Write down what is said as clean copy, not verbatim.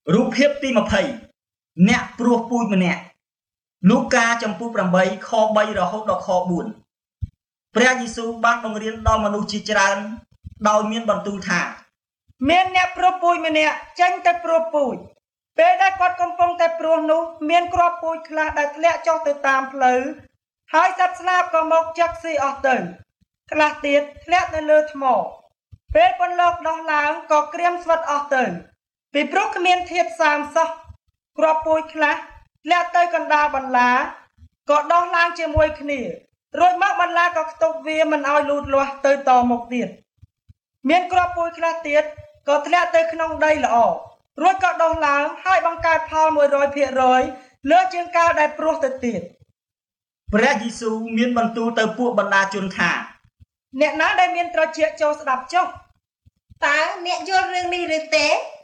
រូបភាពទី20អ្នកព្រោះពូចម្នាក់លូកាចំពុក8ខ3រហូតដល់ខ4ព្រះយេស៊ូវបានបង្រៀនដល់មនុស្សជាច្រើនដោយមានបន្ទូលថាមានអ្នកព្រោះពូជម្នាក់ចេញទៅព្រោះពូជពេលដែលគាត់កំពុងតែព្រោះនោះមានគ្រាប់ពូជខ្លះដែលធ្លាក់ចុះទៅតាមផ្លូវហើយសត្វស្លាបក៏មកចឹកស៊ីអស់ទៅខ្លះទៀតធ្លាក់នៅលើថ្មពេលពន្លកដោះឡើងក៏ក្រៀមស្វិតអស់ទៅពីព្រោះគ្មានធាតុសាមសោះគ្រាប់ពូជខ្លះធ្លាក់ទៅកណ្ដាលបន្លាក៏ដោះឡើងជាមួយគ្នារួចមកបន្លាក៏ខ្ទប់វាមិនឲ្យលូតលាស់ទៅតមកទៀតមានគ្រាប់ពូជខ្លះទៀតក៏ធ្លាក់ទៅក្នុងដីល្អរួចក៏ដុះឡើងហើយបង្កើតផល 100% លើជាងកាលដែលព្រោះទៅទៀតព្រះយេស៊ូវមានបន្ទូលទៅពួកបណ្ដាជនថាអ្នកណាដែលមានត្រចៀកចូលស្ដាប់ចុះតើអ្នកយល់រឿងនេះឬទេ